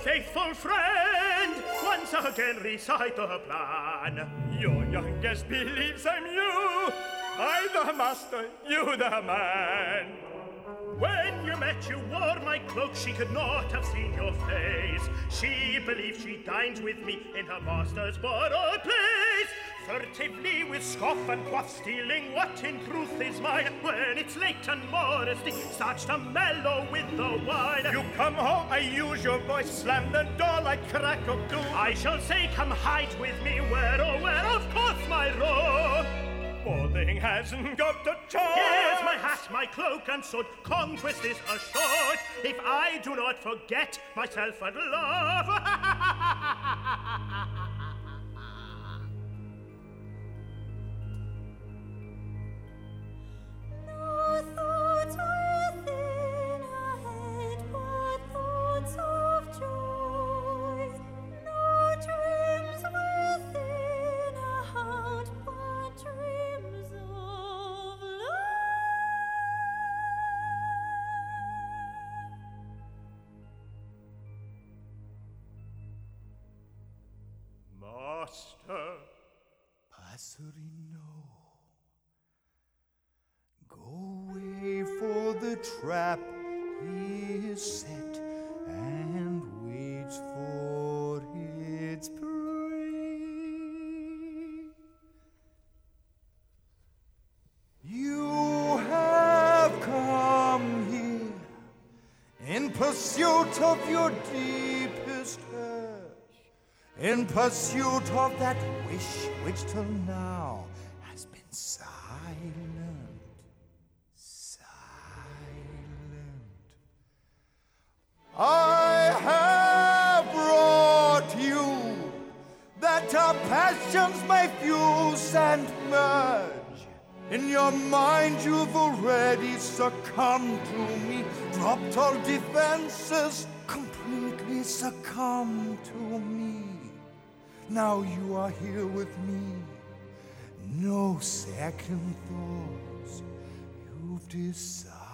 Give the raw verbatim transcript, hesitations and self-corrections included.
faithful friend, once again recite the plan. Your youngest believes I'm you. I the master, you the man. When you met, you wore my cloak. She could not have seen your face. She believed she dines with me in her master's borrowed place. Furtively with scoff and quaff, stealing what in truth is mine. When it's late and modesty starts to mellow with the wine. You come home, I use your voice, slam the door like crack of doom. I shall say, come hide with me, where, oh, where, of course, my robe. Boarding hasn't got the charm. Here's my hat, my cloak, and sword. Conquest is assured if I do not forget myself and love. No thoughts within her head, but thoughts of joy. No dreams within her heart, but dreams of love. Master. Passerino, go away, for the trap is set and waits for its prey. You have come here in pursuit of your deepest urge, in pursuit of that wish which till now has been silent, silent. I have brought you that our passions may fuse and merge. In your mind you've already succumbed to me, dropped all defenses, completely succumbed to me. Now you are here with me, no second thoughts, you've decided.